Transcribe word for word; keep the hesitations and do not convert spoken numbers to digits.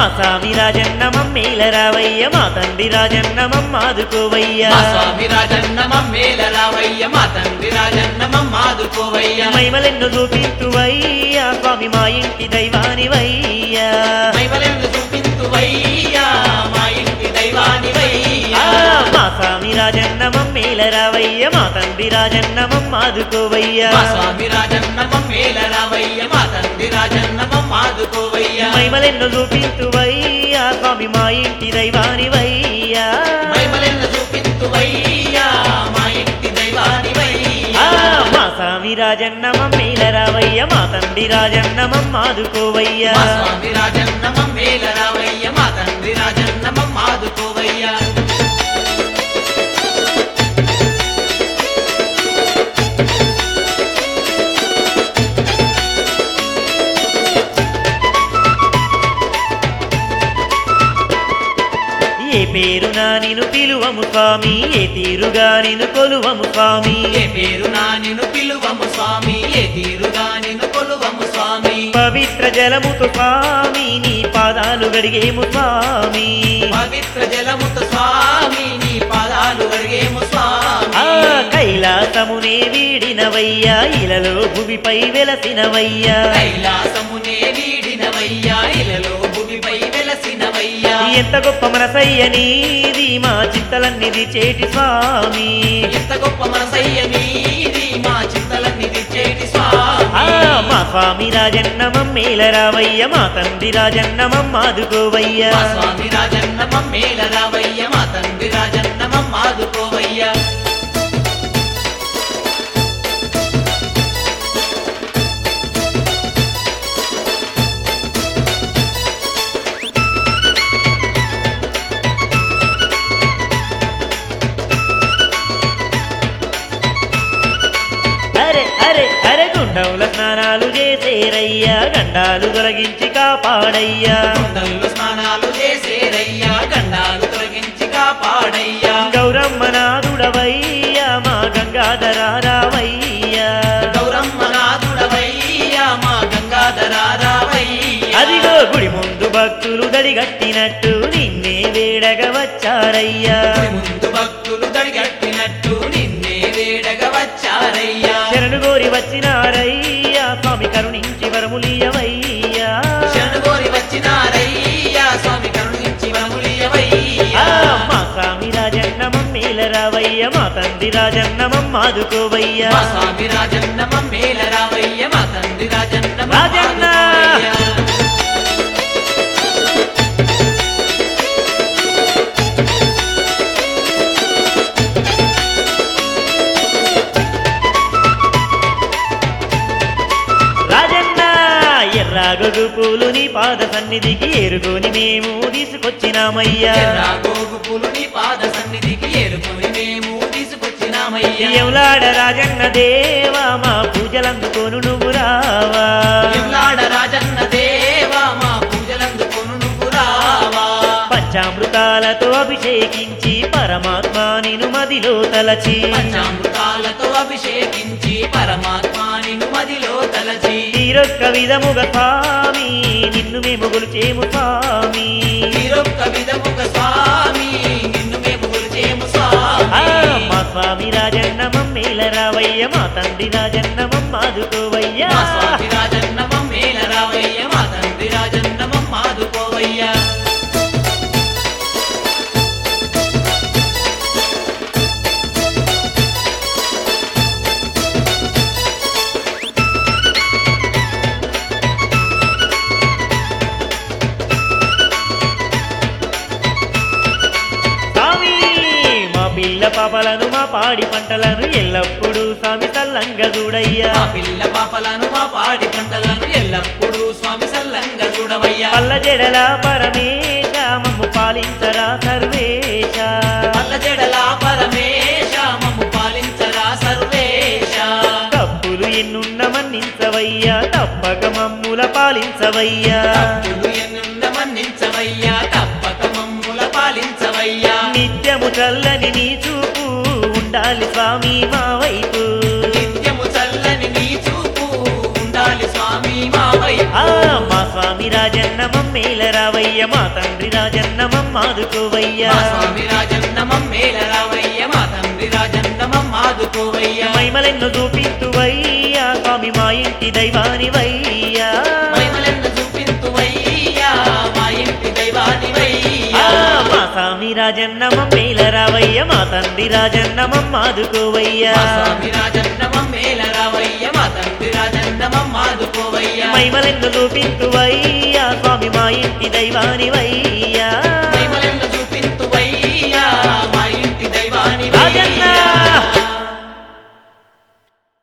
మా స్వామి రాజన్న మమ్మేల రావయ్య మా తండ్రి రాజన్న మమ్మాదుకోవయ్య మా స్వామి రాజన్న మమ్మేల రావయ్య మా తండ్రి రాజన్న మమ్మాదుకోవయ్య మైమలెన్ను చూపింతువయ్యా స్వామి మా ఇంటి దైవానివయ్యా మైమలెన్ను చూపింతువయ్యా మా ఇంటి దైవానివయ్యా మా స్వామి రాజన్న మమ్మేల రావయ్య మా తండ్రి రాజన్న మమ్మాదుకోవయ్య మా స్వామి రాజన్న మమ్మేల రావయ్య మా తండ్రి రాజన్న మమ్మాదుకోవయ్య మైమలెన్ను చూపింతువయ్యా స్వామి మా ఇంటి దైవానివయ్యా మైమలెన్ను చూపింతువయ్యా మా ఇంటి దైవానివయ్యా మా స్వామి రాజన్న మమ్మేల రావయ్య మా తండ్రి రాజన్న మమ్మాదుకోవయ్య మా స్వామి రాజన్న మమ్మేల రావయ్య మా తండ్రి రాజన్న మమ్మాదుకోవయ్య ఏ పేరునా నిను పిలువము స్వామి ఏ తీరుగా నిను కొలువము స్వామి ఏ పేరునా నిన్ను పిలువము స్వామి ఏ తీరుగా నిన్ను కొలువము స్వామి పవిత్ర జలముతో స్వామి నీ పాదాలు గడిగేము స్వామి పవిత్ర జలముతో స్వామి నీ పాదాలు అడిగేము ఆ స్వామి కైలాసమునే వీడినవయ్యా ఇలలో భువిపై వెలసినవయ్యా కైలాసమునే వీడినవయ్యా ఇలలో భూమిపై వెలసినవయ్యా ఎంత గొప్ప మనసయ్య నీది మా చింతలన్నిది చేటి స్వామి ఎంత గొప్ప మనసయ్య నీది మా చింతలన్నీ తెచ్చేటి ఆ స్వామి మా స్వామి రాజన్న మమ్మేల రావయ్య మా తండ్రి రాజన్న మమ్మాదుకోవయ్య మా స్వామి రాజన్న మమ్మేల రావయ్య మా తండ్రి రాజన్న మమ్మాదుకోవయ్య అరే అరే అరే గుండవుల స్నానాలు చేసేరయ్యా గండాలు తొలగించి కాపాడయ్యా కొండల్లో స్నానాలు చేసేరయ్యా గండాలు తొలగించి కాపాడయ్యా గౌరమ్మ నాదుడవయ్యా మా గంగాధర రావయ్యా గౌరమ్మ నాథుడవయ్యా మా గంగాధర రావయ్యా అదిగో గుడి ముందు భక్తులు దడిగట్టినట్టు నిన్నే వేడగ వచ్చారయ్యా గుడి ముందు భక్తులు దడిగట్టినట్టు నిన్నే వేడగా వచ్చారయ్యా శరణు గోరి వచ్చినారయ్యా స్వామి కరుణించి వరములియవయ్యా శరణుగోరి వచ్చినారయ్యా స్వామి కరుణించి ఆ, వరములియవయ్యా మా స్వామి రాజన్న మమ్మేల రావయ్య మా తండ్రి రాజన్న మమ్మాదుకోవయ్యా మా స్వామి రాజన్న మమ్మేల రావయ్య మా తండ్రి రాజన్న రాజన్న! మమ్మాదుకోవయ్యా. రాజన్న ఎర్రాగొడు పూలు నీ పాద సన్నిధికి ఏరుకొని మేము తీసుకొచ్చినామయ్యా ఎర్ర గోగు పూలు నీ పాద సన్నిధికి ఏరుకొని మేము తీసుకొచ్చినామయ్యా ఎవలాడ రాజన్న దేవా మా పూజలందుకోను నువ్వు రావా ఎవలాడ రాజన్న దేవా మా పూజలందుకొను నువ్వు రావా పంచామృతాలతో అభిషేకించి పరమాత్మ నిను మదిలో తలచి పంచామృతాలతో అభిషేకించి పరమాత్మ నిన్ను మదిలో తలచి తీరొక్క విధముగా స్వామి నిన్ను మేము గొలిచేము స్వామి మీరొక్క విధముగ స్వామి నిన్ను మేము కొలిచేము ఆ, స్వామి మా స్వామి రాజన్న మమ్మేల రావయ్య మా తండ్రి రాజన్న మమ్మాదుకోవయ్యా మా స్వామి రాజన్న మమ్మేల రావయ్య మా తండ్రి రాజన్న మమ్మాదుకోవయ్యా స్వామి మా పిల్ల పాపలను మా పాడి పంటలను ఎల్లప్పుడూ స్వామి తల్లంగా చూడయ్యా మా పిల్ల పాపలను మా పాడి పంటలను ఎల్లప్పుడూ స్వామి సల్లంగా చూడవయ్యా పల్ల జడల పరమేశ మమ్ము పాలించరా సర్వేశ పల్ల జడల పరమేశ మమ్ము పాలించరా సర్వేశ తప్పులు ఎన్నున్న మన్నించవయ్యా తప్పక మమ్ముల పాలించవయ్యా తప్పులు ఎన్నున్న మన్నించవయ్యా తప్పక మమ్ముల పాలించవయ్యా నిత్యము చల్లని నీ చూపు ఉండాలి స్వామి మా వైపు నిత్యము చల్లని నీ చూపు ఉండాలి స్వామి మా వైపు ఆ మా స్వామి రాజన్న మమ్మేల రావయ్య మా తండ్రి రాజన్న మమ్మాదుకోవయ్యా మా స్వామి రాజన్న మమ్మేల రావయ్య మా తండ్రి రాజన్న మమ్మాదుకోవయ్యా మైమలెన్ను చూపింతువయ్యా స్వామి మా ఇంటి దైవానివయ్యా మహిమలెన్న చూపింతువయ్యా మా ఇంటి దైవానివయ్యా ఆ, మా స్వామి రాజన్న మమ్మేల రావయ్య మా తండ్రి రాజన్న మమ్మాదుకోవయ్యా మా స్వామి రాజన్న మమ్మేల రావయ్య మా తండ్రి రాజన్న మమ్మాదుకోవయ్యా మైమలెన్ను చూపింతువయ్యా స్వామి మా ఇంటి దైవానివయ్యా మహిమలెన్న చూపింతువయ్యా మా ఇంటి దైవానివయ్యా రాజన్న